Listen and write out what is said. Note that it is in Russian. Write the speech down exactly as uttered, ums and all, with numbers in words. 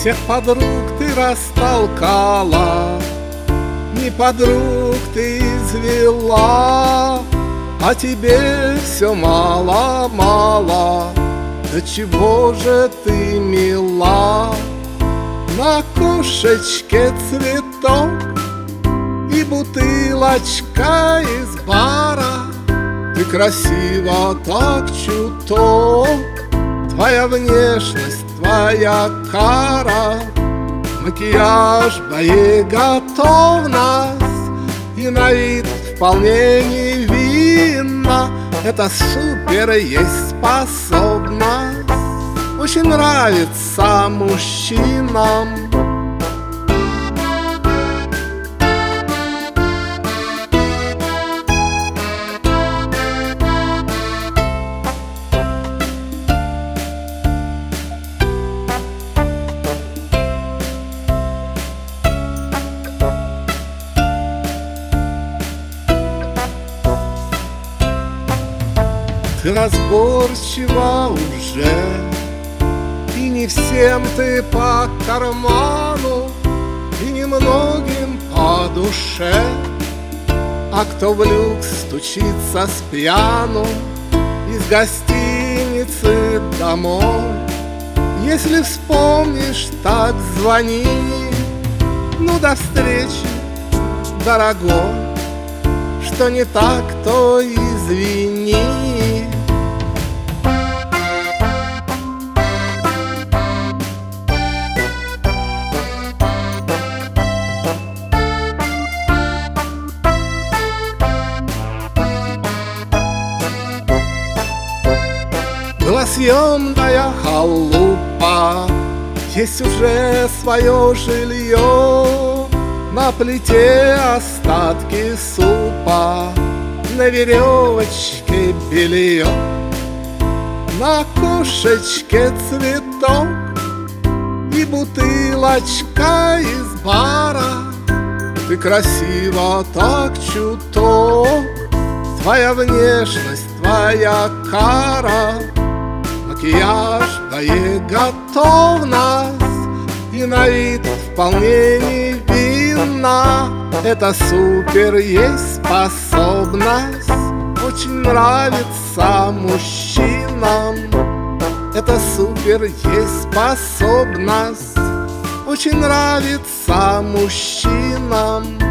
Всех подруг ты растолкала, не подруг ты извела, а тебе все мало-мало. Да чего же ты мила? На кошечке цветок и бутылочка из бара. Ты красива так чуток, твоя внешность, твоя кара. Макияж, боеготовность и на вид вполне невинно. Это супер есть способность, очень нравится мужчинам. Ты разборчива уже, и не всем ты по карману, и немногим по душе. А кто в люкс стучится с пьяну из гостиницы домой, если вспомнишь, так звони. Ну, до встречи, дорогой, что не так, то извини. Была съемная халупа, есть уже свое жилье. На плите остатки супа, на веревочке белье. На кошечке цветок и бутылочка из бара. Ты красива так чуток, твоя внешность, твоя кара. Макияж, боеготовность и на вид вполне невинно. Это супер есть способность, очень нравится мужчинам. Это супер есть способность, очень нравится мужчинам.